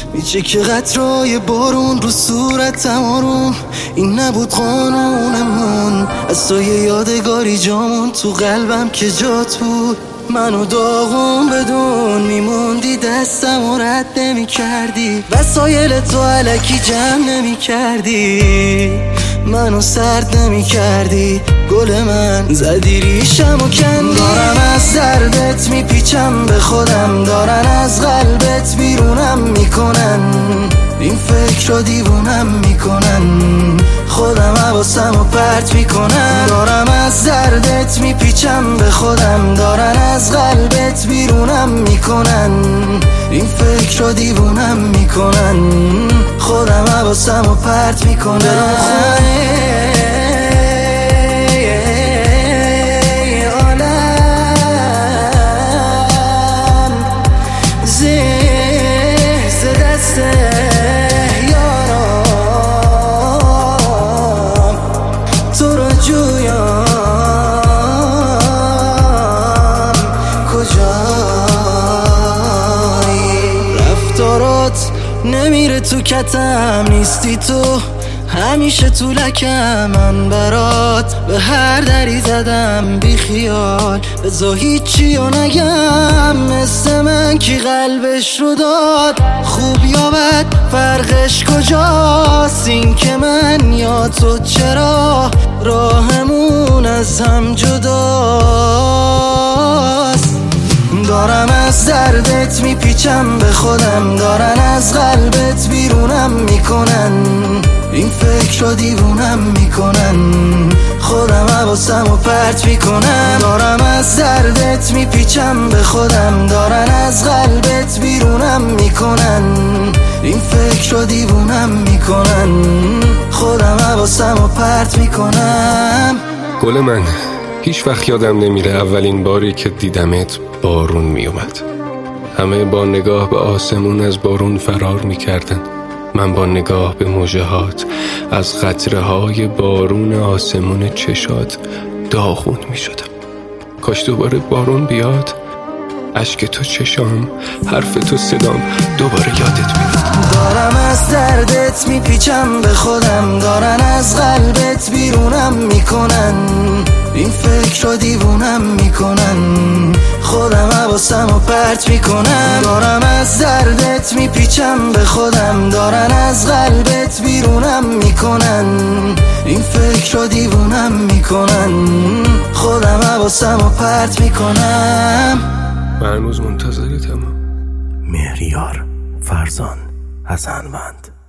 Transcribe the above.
میچه که قطرهای بارون رو صورتم آروم. این نبود قانونمون، از تو یه یادگاری جامون تو قلبم که جات بود. منو داغون بدون میموندی، دستم و رد نمی کردی، وسایل تو علکی جمع نمی کردی، منو سرد نمی کردی. گل من زدی ریشم و کندی. دارم از دردت میپیچم به خودم، دارن از قلبت بیرونم میکنن، این فکر رو دیوونم میکنن، خودم حواسم رو پرت میکنن. دارم از دردت میپیچم به خودم، دارن از قلبت بیرونم میکنن، این فکر رو دیوونم میکنن، خودم حواسم رو پرت میکنن. نمیره تو کتم، نیستی تو همیشه تو لکم. من برات به هر دری زدم بی خیال، بذار هیچی رو نگم. مثل من کی قلبش رو داد، خوب یا بد فرقش کجاست؟ این که من یا تو چرا راهمون از هم جداست؟ دارم از دردت میپیچم به خودم، دارن از قلبت بیرونم میکنن، این فکر رو دیوونم میکنن، خودم حواسم رو پرت میکنم. دارم از دردت میپیچم به خودم، دارن از قلبت بیرونم میکنن، این فکر رو دیوونم میکنن، خودم حواسم رو پرت میکنم. گل من هیچ وقت یادم نمیره اولین باری که دیدمت بارون میومد. همه با نگاه به آسمون از بارون فرار میکردن، من با نگاه به موجهات از قطره های بارون آسمون چشات داغون میشدم. کاش دوباره بارون بیاد، اشک تو چشام، حرف تو صدام، دوباره یادت بیاد. دارم از دردت میپیچم به خودم، دارن از قلبت بیرونم میکنن، این فکر رو دیوونم میکنن، خودم حواسم رو پرت میکنم. دارم از دردت میپیچم به خودم، دارن از قلبت بیرونم میکنن، این فکر رو دیوونم میکنن، خودم حواسم رو پرت میکنم. من هنوز منتظرتم. مهریار فرزان حسنوند.